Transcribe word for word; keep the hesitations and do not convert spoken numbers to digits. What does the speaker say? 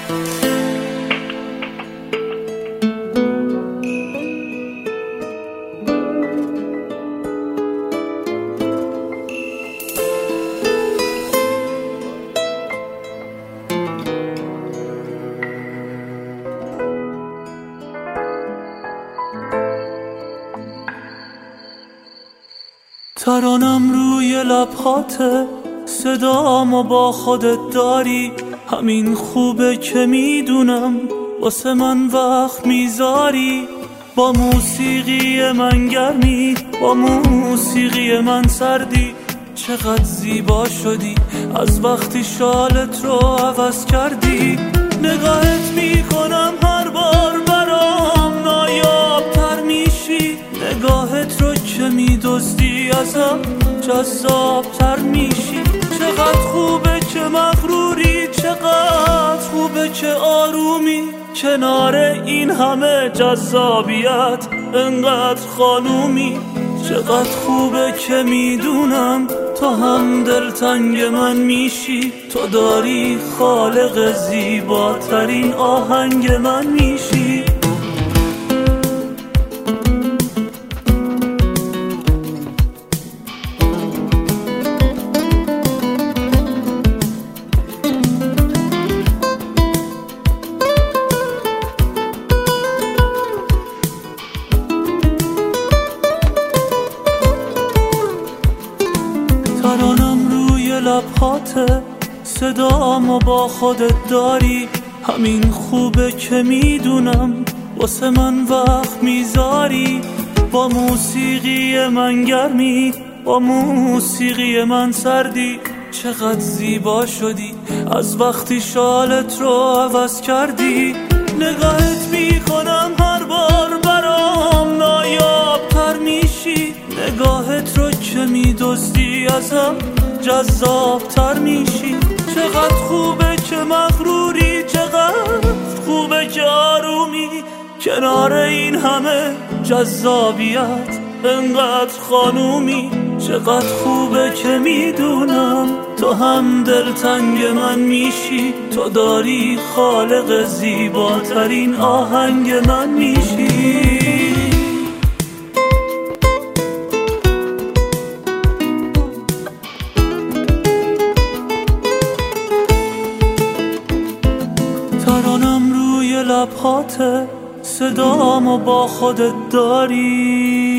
ترانم روی لبخاته، صدامو با خودت داری. همین خوبه که میدونم واسه من وقت میذاری. با موسیقی من گرمی، با موسیقی من سردی. چقدر زیبا شدی از وقتی شالت رو عوض کردی. نگاهت میکنم هر بار برام نایاب‌تر میشی. نگاهت رو که میدزدی ازم جذاب‌تر میشی. چقدر خوبه که مغروری، چقدر خوبه که آرومی. کنار این همه جذابیت انقدر خانومی. چقدر خوبه که میدونم تو هم دلتنگ من میشی. تو داری خالق زیباترین آهنگ من میشی. ترانم روی لبخاته، صدامو با خودت داری. همین خوبه که میدونم واسه من وقت میذاری. با موسیقی من گرمی، با موسیقی من سردی. چقدر زیبا شدی از وقتی شالت رو عوض کردی. نگاهت میکنم هر بار برام نایاب‌تر میشی. نگاهت رو که میدزدی ازم جذاب‌تر میشی. چقدر خوبه که مغروری، چقدر خوبه که آرومی. کنار این همه جذابیت انقدر خانومی. چقدر خوبه که میدونم تو هم دلتنگ من میشی. تو داری خالق زیباترین آهنگ من میشی. ترانم روی لبخاته، صدامو با خودت داری.